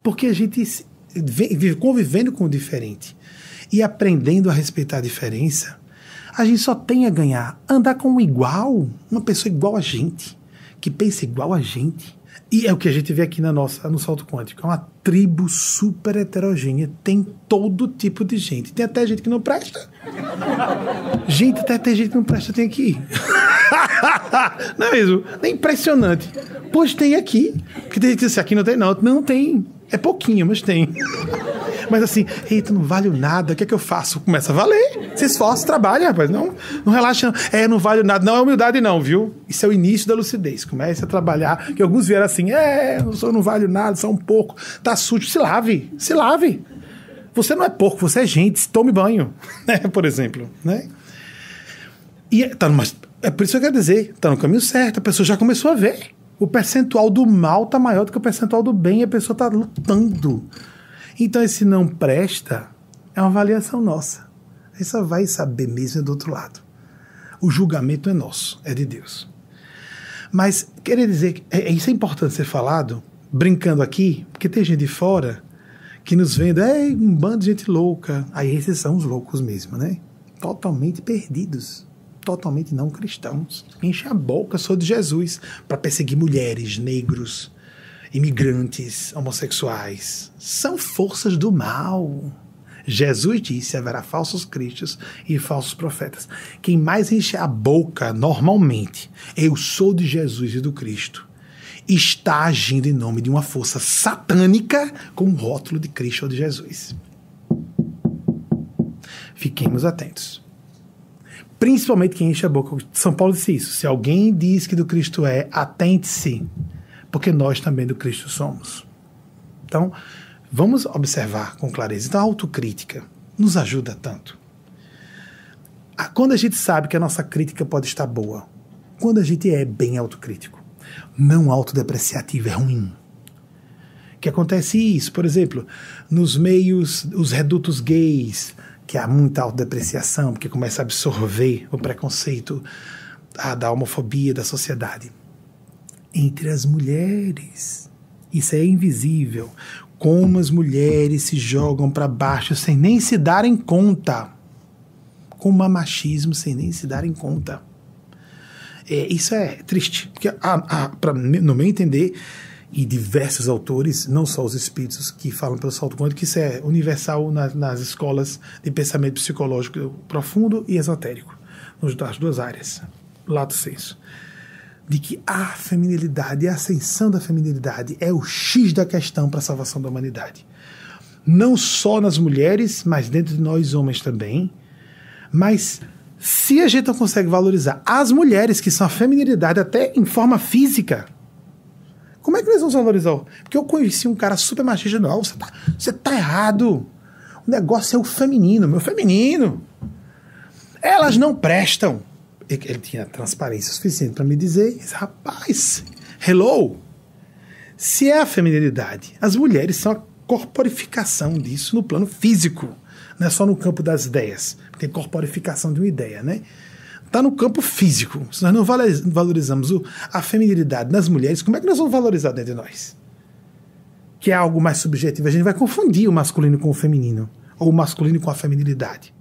Porque a gente vive convivendo com o diferente e aprendendo a respeitar a diferença, a gente só tem a ganhar. Andar com um igual, uma pessoa igual a gente, que pensa igual a gente. E é o que a gente vê aqui no Salto Quântico. É uma tribo super heterogênea. Tem todo tipo de gente. Tem até gente que não presta. Gente, até tem gente que não presta, tem aqui. Não é mesmo? É impressionante. Pois tem aqui. Porque tem gente que diz assim, aqui não tem não. Não tem. É pouquinho, mas tem. Mas assim, eita, não vale nada, o que é que eu faço? Começa a valer. Se esforça, trabalha, rapaz. Não relaxa. Não vale nada. Não é humildade não, viu? Isso é o início da lucidez. Comece a trabalhar. Que alguns vieram assim, eu não valho nada, só um pouco. Tá sujo. Se lave. Se lave. Você não é porco, você é gente. Tome banho. Né? Por exemplo. Né? E é por isso que eu quero dizer, tá no caminho certo. A pessoa já começou a ver. O percentual do mal tá maior do que o percentual do bem. E a pessoa tá lutando. Então, esse não presta é uma avaliação nossa. Aí só vai saber mesmo do outro lado. O julgamento é nosso, é de Deus. Mas, querer dizer que isso é importante ser falado, brincando aqui, porque tem gente de fora que nos vende, um bando de gente louca. Aí esses são os loucos mesmo, né? Totalmente perdidos. Totalmente não cristãos. Enche a boca, sou de Jesus, para perseguir mulheres, negros, imigrantes, homossexuais. São forças do mal. Jesus disse, haverá falsos cristos e falsos profetas. Quem mais enche a boca, normalmente, eu sou de Jesus e do Cristo, está agindo em nome de uma força satânica com um rótulo de Cristo ou de Jesus. Fiquemos atentos. Principalmente quem enche a boca. São Paulo disse isso. Se alguém diz que do Cristo é, atente-se, porque nós também do Cristo somos. Então, vamos observar com clareza. Então, a autocrítica nos ajuda tanto. Quando a gente sabe que a nossa crítica pode estar boa, quando a gente é bem autocrítico, não autodepreciativo, é ruim. Que acontece isso, por exemplo, nos meios, os redutos gays, que há muita autodepreciação, porque começa a absorver o preconceito da homofobia da sociedade. Entre as mulheres, isso é invisível, como as mulheres se jogam para baixo sem nem se darem conta, com o machismo sem nem se darem conta. Isso é triste, porque no meu entender, e diversos autores, não só os espíritos que falam pelo salto quântico, que isso é universal nas escolas de pensamento psicológico profundo e esotérico, nas duas áreas, lato sensu, de que a feminilidade, a ascensão da feminilidade é o X da questão para a salvação da humanidade. Não só nas mulheres, mas dentro de nós homens também. Mas se a gente não consegue valorizar as mulheres, que são a feminilidade até em forma física, como é que nós vamos valorizar? Porque eu conheci um cara super machista. Não, você tá errado. O negócio é o feminino, meu feminino. Elas não prestam. Ele tinha transparência suficiente para me dizer, rapaz, hello, se é a feminilidade, as mulheres são a corporificação disso no plano físico, não é só no campo das ideias, tem corporificação de uma ideia, né? Está no campo físico. Se nós não valorizamos a feminilidade nas mulheres, como é que nós vamos valorizar dentro de nós? Que é algo mais subjetivo, a gente vai confundir o masculino com o feminino, ou o masculino com a feminilidade.